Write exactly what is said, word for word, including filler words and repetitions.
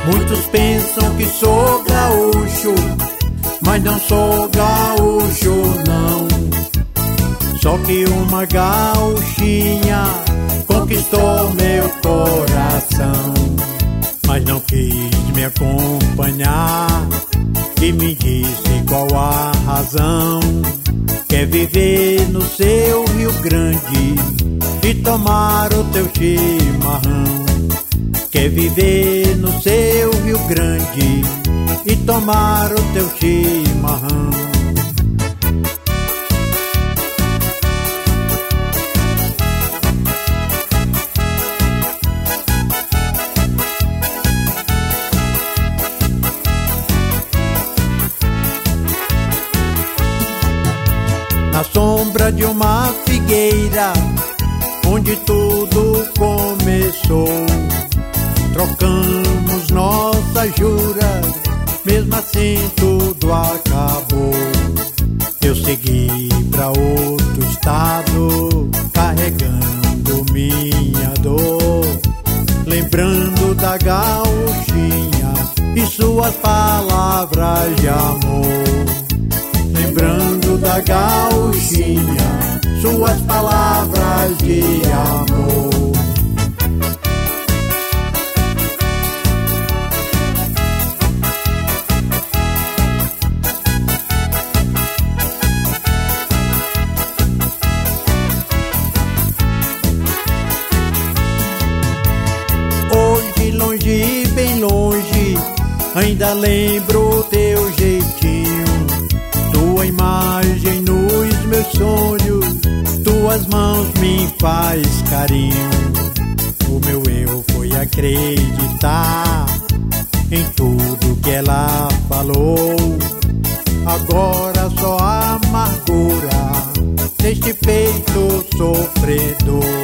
Muitos pensam que sou gaúcho, mas não sou gaúcho não. Só que uma gauchinha conquistou meu coração, mas não quis me acompanhar e me disse qual a razão. Quer viver no seu Rio Grande e tomar o teu chimarrão. Quer viver no seu Rio Grande e tomar o teu chimarrão. Na sombra de uma figueira, onde tudo começou, trocamos nossas juras, mesmo assim tudo acabou. Eu segui pra outro estado, carregando minha dor, lembrando da gauchinha e suas palavras de amor. Lembrando da gauchinha, suas palavras de amor. Hoje, longe, bem longe, ainda lembro teu jeitinho, tua imagem nos meus sonhos, tuas mãos me faz carinho. O meu eu foi acreditar em tudo que ela falou. Agora só amargura neste peito sofredor.